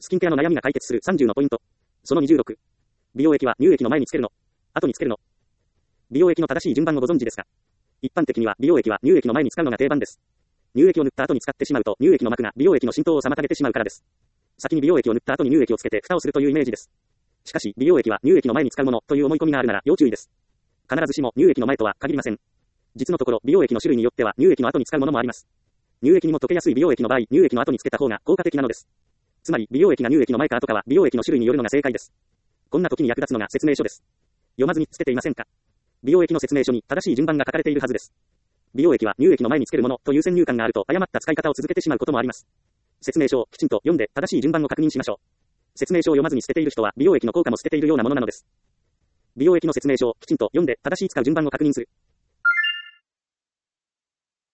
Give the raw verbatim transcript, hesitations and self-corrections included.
スキンケアの悩みが解決するさんじゅうのポイント。そのにじゅうろく。美容液は乳液の前につけるの？後につけるの？美容液の正しい順番をご存知ですか？一般的には美容液は乳液の前に使うのが定番です。乳液を塗った後に使ってしまうと乳液の膜が美容液の浸透を妨げてしまうからです。先に美容液を塗った後に乳液をつけて蓋をするというイメージです。しかし美容液は乳液の前に使うものという思い込みがあるなら要注意です。必ずしも乳液の前とは限りません。実のところ美容液の種類によっては乳液の後に使うものもあります。乳液にも溶けやすい美容液の場合、乳液の後につけた方が効果的なのです。つまり美容液が乳液の前か後かは美容液の種類によるのが正解です。こんな時に役立つのが説明書です。読まずにつけていませんか？美容液の説明書に正しい順番が書かれているはずです。美容液は乳液の前につけるものという先入観があると誤った使い方を続けてしまうこともあります。説明書をきちんと読んで正しい順番を確認しましょう。説明書を読まずに捨てている人は美容液の効果も捨てているようなものなのです。美容液の説明書をきちんと読んで正しい使う順番を確認する。